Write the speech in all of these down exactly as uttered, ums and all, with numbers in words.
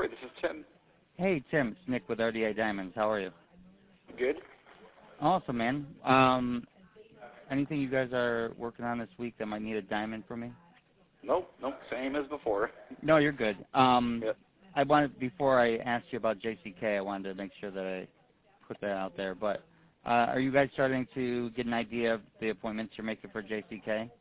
this is Tim. Hey, Tim. It's Nick with R D A Diamonds. How are you? Good. Awesome, man. Um, anything you guys are working on this week that might need a diamond from me? Nope, nope, same as before. No, you're good. Um, Yep. I wanted, before I asked you about J C K, I wanted to make sure that I put that out there. But uh, are you guys starting to get an idea of the appointments you're making for J C K?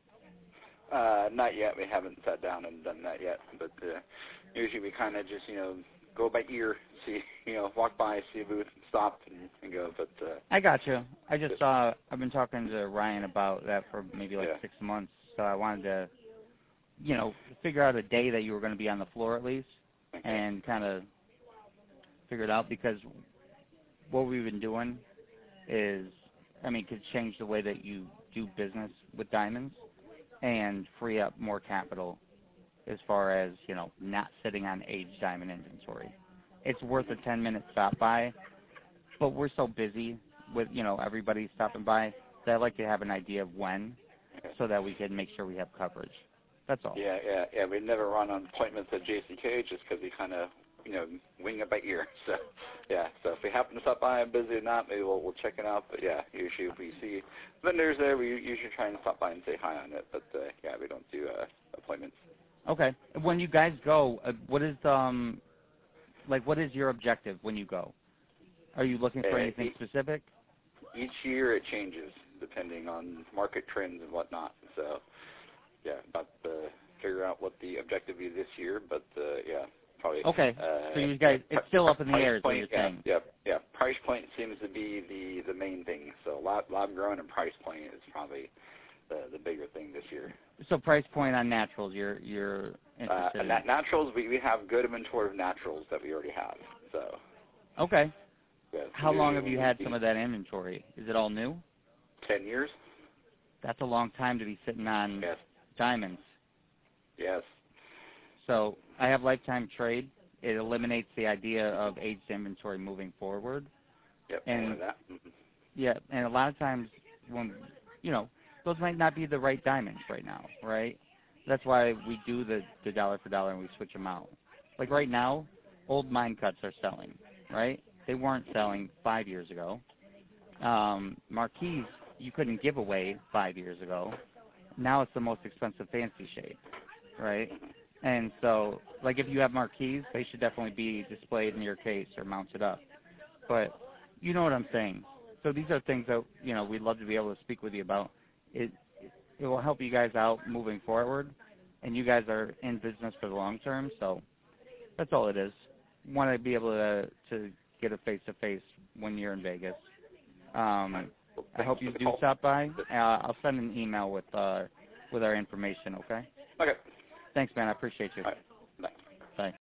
Uh, not yet. We haven't sat down and done that yet. But uh, usually we kind of just, you know, go by ear, see, you know, walk by, see a booth, stop, and, and go. But uh, I got you. I just saw, I've been talking to Ryan about that for maybe like yeah. six months. So I wanted to, you know, figure out a day that you were going to be on the floor at least Okay. and kind of figure it out, because what we've been doing is, I mean, could change the way that you do business with diamonds and free up more capital as far as, you know, not sitting on aged diamond inventory. It's worth a ten-minute stop by, but we're so busy with, you know, everybody stopping by that I'd like to have an idea of when so that we can make sure we have coverage. That's all. Yeah, yeah, yeah. We never run on appointments at J C K just because we kind of, you know, wing it by ear. So, yeah. So if we happen to stop by, I'm busy or not, maybe we'll, we'll check it out. But yeah, usually if we see vendors there, we usually try and stop by and say hi on it. But uh, yeah, we don't do uh, appointments. Okay. When you guys go, uh, what is um, like, what is your objective when you go? Are you looking for Uh, anything each, specific? Each year it changes depending on market trends and whatnot. So, yeah, about to figure out what the objective is this year. But uh, yeah, probably. Okay. Uh, so you guys, it's still up in the price air, is what point, you're yeah, saying. yeah, yeah. Price point seems to be the the main thing. So lab, lab grown and price point is probably the the bigger thing this year. So price point on naturals, you're you're interested Uh, in. nat- naturals, we, we have good inventory of naturals that we already have. So. Okay. Yeah, How long have usually you we- had we- some of that inventory? Is it all new? Ten years. That's a long time to be sitting on Yes. diamonds. Yes. So I have lifetime trade. It eliminates the idea of aged inventory moving forward. Yep. And that. Mm-hmm. yeah, and a lot of times when, you know, those might not be the right diamonds right now, right? That's why we do the, the dollar for dollar and we switch them out. Like right now, old mine cuts are selling, right? They weren't selling five years ago. Um, marquise, you couldn't give away five years ago. Now it's the most expensive fancy shade, right? And so, like if you have marquise, they should definitely be displayed in your case or mounted up. But you know what I'm saying. So these are things that, you know, we'd love to be able to speak with you about. It it will help you guys out moving forward, and you guys are in business for the long term, so that's all it is. Want to be able to to get a face-to-face when you're in Vegas. Um, I hope you do stop by. Uh, I'll send an email with uh, with our information, okay? Okay. Thanks, man. I appreciate you. All right.